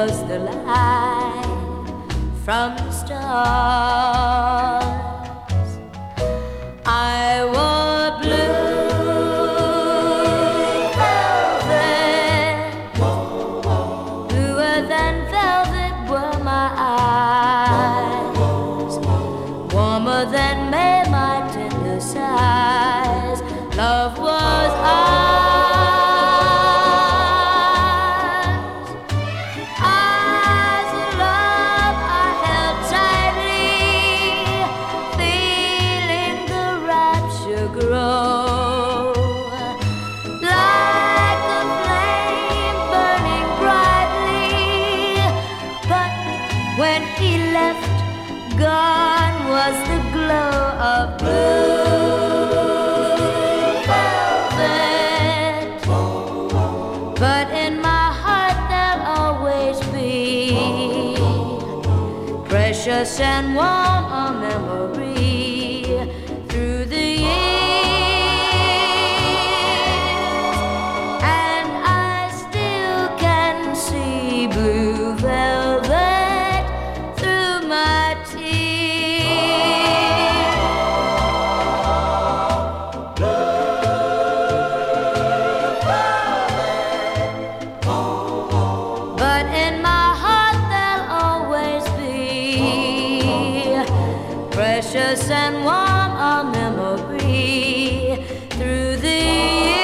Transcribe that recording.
was the light from the stars. I wore blue velvet, bluer than velvet were my eyes, warmer than May my tender sighs. Love was ours, eyes of love I held tightly, feeling the rapture grow, like a flame burning brightly. But when he left, gone was the glow of blue velvet. But in my heart there'll always be precious and warm a memory through the years, and I still can see blue velvet through my tears. But in my heart there'll always be precious and warm a memory through the years.